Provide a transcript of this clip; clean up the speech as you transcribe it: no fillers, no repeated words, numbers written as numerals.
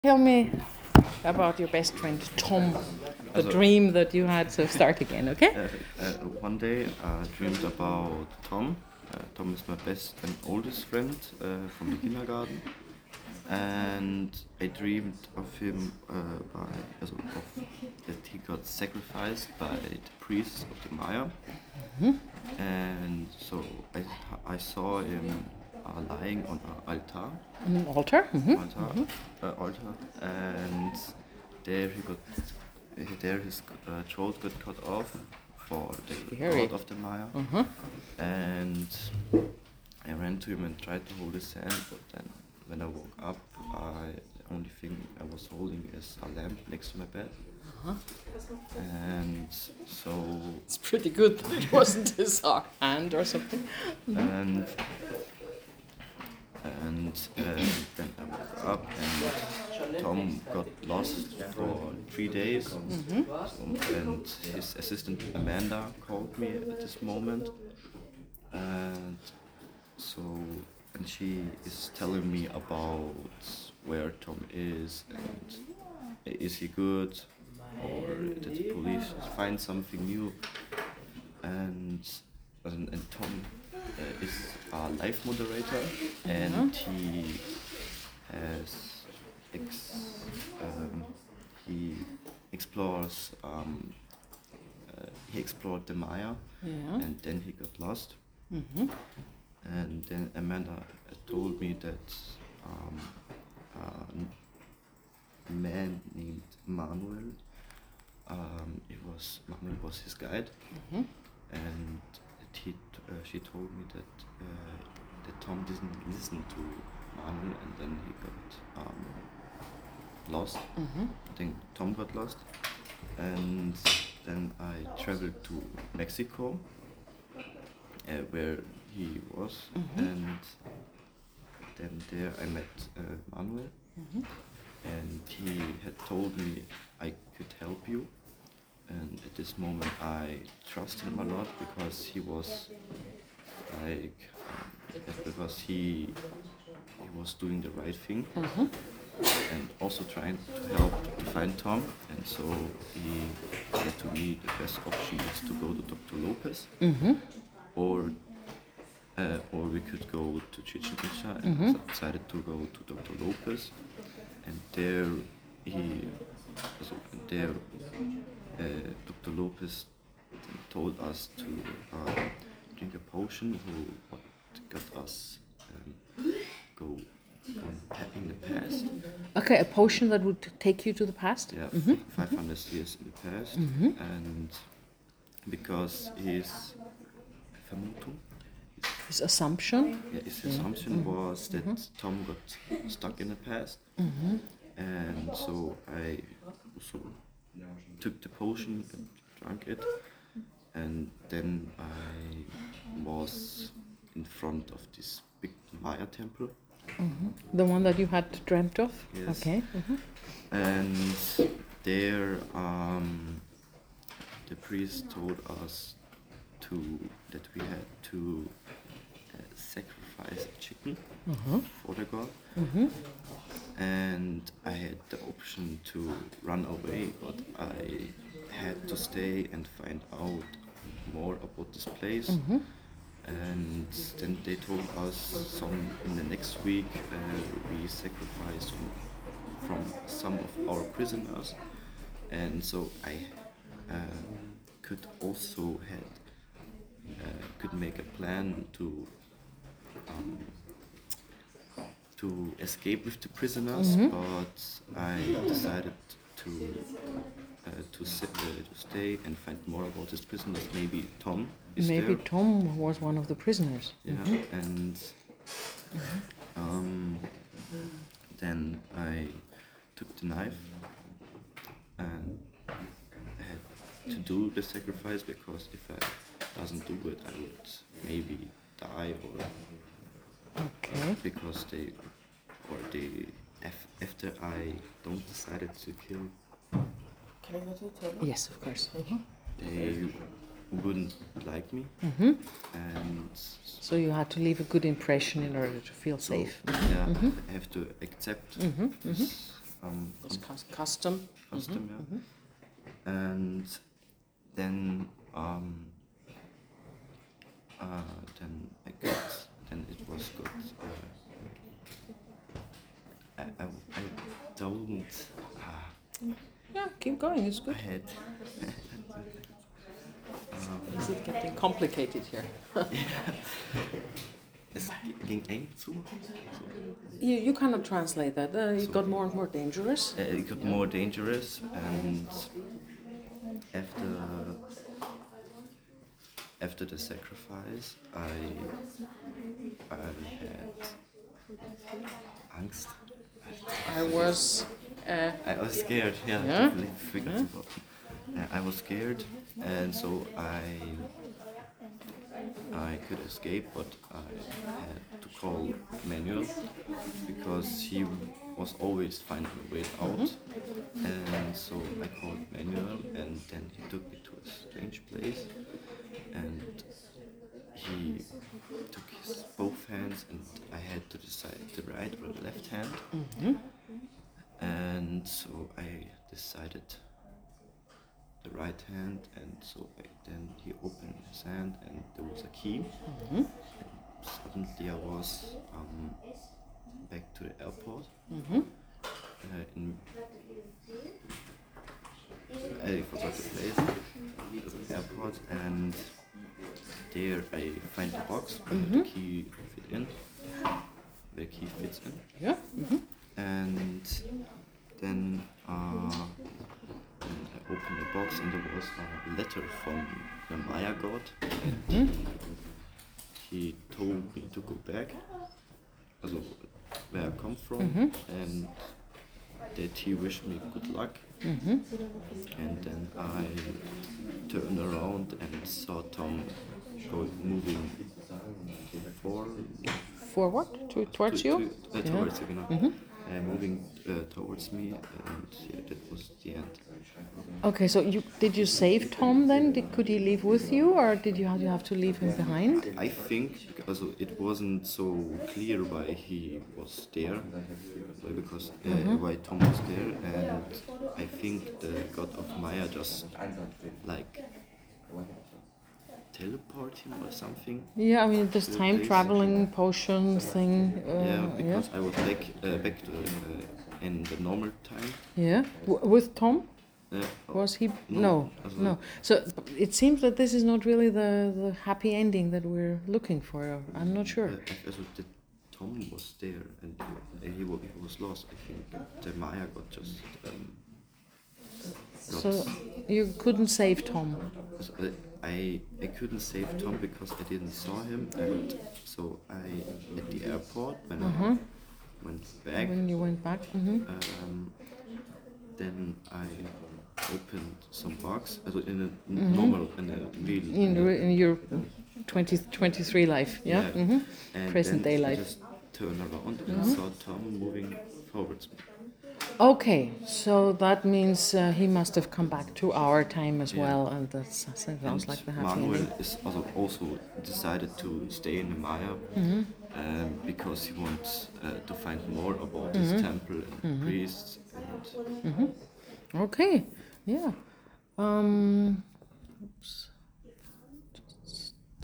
Tell me about your best friend Tom, the dream that you had to start again, okay? One day I dreamed about Tom. Tom is my best and oldest friend from the kindergarten, and I dreamed of him that he got sacrificed by the priests of the Maya, and so I saw him lying on an altar, An altar? altar, and there he got there his throat got cut off for the Scary. god of the Maya, and I ran to him and tried to hold his hand, but then when I woke up, the only thing I was holding is a lamp next to my bed, and so It's pretty good that it wasn't his hand or something. and then I woke up and Tom got lost for 3 days. And his assistant Amanda called me at this moment, and so and she is telling me about where Tom is and is he good or did the police find something new, and Tom is a life moderator, and he has he explores he explored the Maya, and then he got lost, and then Amanda told me that a man named Manuel, Manuel was his guide, and she told me that Tom didn't listen to Manuel, and then he got lost. I think Tom got lost, and then I traveled to Mexico, where he was, and then there I met Manuel, and he had told me I could help you. And at this moment, I trust him a lot because he was like, because he was doing the right thing, and also trying to help to find Tom. And so he said to me the best option is to go to Dr. Lopez, or we could go to Chichen Itza, and I decided to go to Dr. Lopez, and there Dr. Lopez told us to drink a potion what got us go in the past. Okay, a potion that would take you to the past? Yeah, 500 years in the past, and because his Vermutung, His assumption? his assumption was that Tom got stuck in the past, and so I also took the potion and drank it, and then I was in front of this big Maya temple. The one that you had dreamt of? Yes. Okay. And there the priest told us that we had to sacrifice a chicken for the god, and I had the option to run away, but I had to stay and find out more about this place. And then they told us in the next week we sacrificed from some of our prisoners, and so I could also could make a plan to escape with the prisoners, but I decided to stay and find more about these prisoners. Maybe Tom is Maybe there. Tom was one of the prisoners. Yeah, and then I took the knife and I had to do the sacrifice, because if I doesn't do it, I would maybe die, or Okay. because after I don't decided to kill, Can I go to the table? Yes, of course. they wouldn't like me, and So you had to leave a good impression in order to feel so safe. yeah, I have to accept this It's custom. custom, and then then it was good. I don't. Yeah, keep going. It's I good. had. Is it getting complicated here? Es ging eng zu. You cannot translate that. It got more and more dangerous. It got more dangerous, and after the sacrifice, I had Angst. I was. I was scared. Yeah, Yeah? definitely forgot about it. I was scared, and so I could escape, but I had to call Manuel because he was always finding a way out. And so I called Manuel, and then he took me to a strange place, and he took his both hands, and I had to decide the right or the left hand. And so I decided the right hand, and so then he opened his hand, and there was a key. And suddenly I was back to the airport. I forgot the place, the airport, and there I find the box where the key fit in, where the key fits in. Yeah. And then I opened the box, and there was a letter from the Maya god. And he told me to go back, also where I come from, and that he wished me good luck. And then I turned around and saw Tom moving Forward towards you. towards you, know. Moving towards me, and yeah, that was the end. Okay, so did you save Tom then? Could he leave with you, or did you have to leave him behind? I think because it wasn't so clear why he was there, why Tom was there, and I think the god of Maya just like teleport him or something. Yeah, I mean this To a time place. traveling potion thing. Yeah, because I was back to in the normal time. Yeah. With Tom? Uh, Was he? No, No. So it seems that this is not really the happy ending that we're looking for. I'm not sure. Also, Tom was there, and he was lost. I think the Maya got just. So you couldn't save Tom. So, I couldn't save Tom because I didn't saw him, and so I at the airport when I went back. When you went back. Then I opened some box, also in a normal, in a real. In your 2023 life, yeah. And Present then day I life. just turned around and saw Tom moving towards me. Okay, so that means he must have come back to our time as well, and that sounds like the happy Manuel ending. is also decided to stay in the Maya because he wants to find more about his temple and priests. And Okay, yeah. Oops.